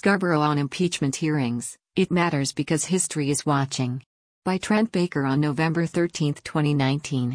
Scarborough on impeachment hearings, it matters because history is watching. By Trent Baker on November 13, 2019.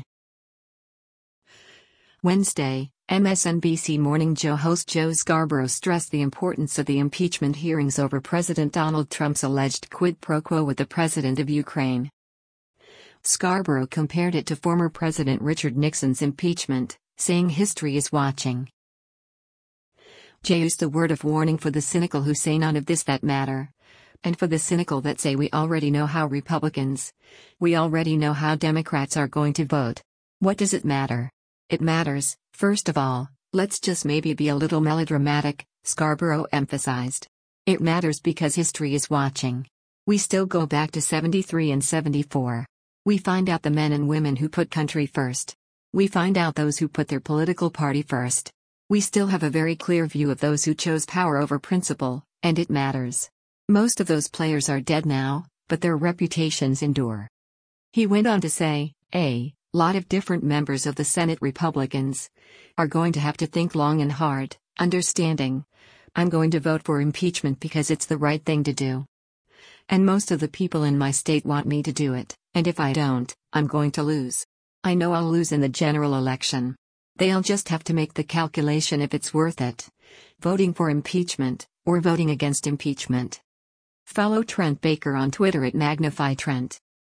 Wednesday, MSNBC Morning Joe host Joe Scarborough stressed the importance of the impeachment hearings over President Donald Trump's alleged quid pro quo with the president of Ukraine. Scarborough compared it to former President Richard Nixon's impeachment, saying history is watching. Joe used the word of warning for the cynical who say none of this that matter. And for the cynical that say we already know how Republicans, we already know how Democrats are going to vote. What does it matter? It matters, first of all, let's just maybe be a little melodramatic, Scarborough emphasized. It matters because history is watching. We still go back to 73 and 74. We find out the men and women who put country first. We find out those who put their political party first. We still have a very clear view of those who chose power over principle, and it matters. Most of those players are dead now, but their reputations endure. He went on to say, a lot of different members of the Senate Republicans are going to have to think long and hard, understanding, I'm going to vote for impeachment because it's the right thing to do. And most of the people in my state want me to do it, and if I don't, I'm going to lose. I know I'll lose in the general election. They'll just have to make the calculation if it's worth it, voting for impeachment, or voting against impeachment. Follow Trent Baker on Twitter at MagnifyTrent.